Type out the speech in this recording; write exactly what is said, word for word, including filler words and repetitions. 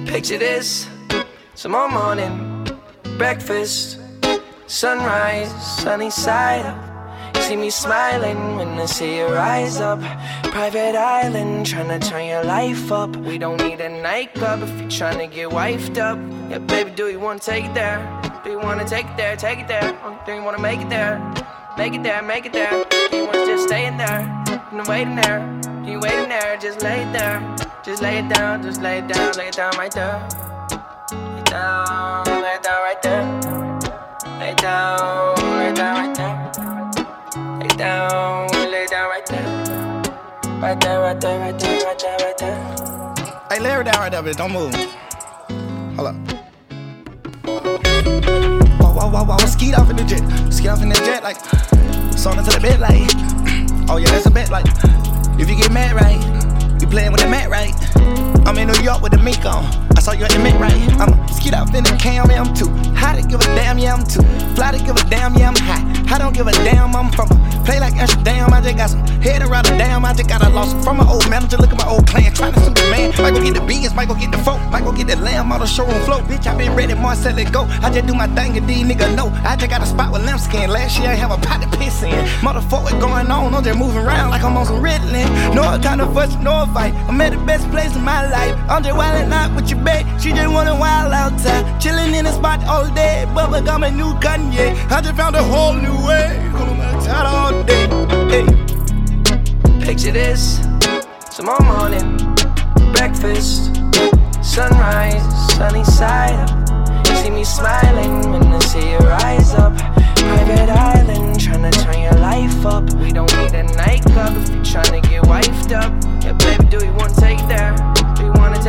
Picture this, tomorrow morning, breakfast, sunrise, sunny side up. See me smiling when I see you rise up. Private island, tryna turn your life up. We don't need a nightclub if you're tryna get wifed up. Yeah, baby, do you wanna take it there? Do you wanna take it there, take it there? Or do you wanna make it there? Make it there, make it there. Do you wanna just stay in there? And waiting there? Do you waiting there? Just lay it there. Just lay it down, just lay it down, lay it down right there. Lay it down, lay it down right there. Lay it down, lay it down right there. Lay down, lay down right there. Right there, right there, right there, right there, right there. Hey, lay her down right there, bitch. Don't move. Hold up. Whoa, whoa, whoa, whoa. Skeet off in the jet. Skeet off in the jet, like. Song into the bed, like. Oh, yeah, that's a bet, like. If you get mad, right. You playing with the mat, right. I'm in New York with the mink on. I saw you at the mint, right. I'm a skeet off in the cam, yeah, I'm too high to give a damn, yeah, I'm too fly to give a damn, yeah, I'm high. I don't give a damn, I'm from a play like Amsterdam. I just got some head around the damn. I just got a loss from my old manager. Look at my old clan, trying to sue the man. Might go get the beans, might go get the folk, might go get the lamb on the showroom float. Bitch, I been ready, Marcel, let go. I just do my thing and these niggas know. I just got a spot with lambskin. Last year I have a pot to piss in. Motherfucker going on, I'm just moving around like I'm on some Ritalin. No kind of fuss, no fight. I'm at the best place in my life. I'm just wildin' out with your babe. She just wanna wild outside, chillin' in the spot all day. Bubba got my new Kanye. I just found a whole new way. On my tired all day. Hey. Picture this, tomorrow morning, breakfast, sunrise, sunny side up. See me smiling when I see you rise up. Private island, tryna turn your life up. We don't need a nightclub if you're tryna get wifed up. Yeah, baby, do you wanna take it there? Do you wanna take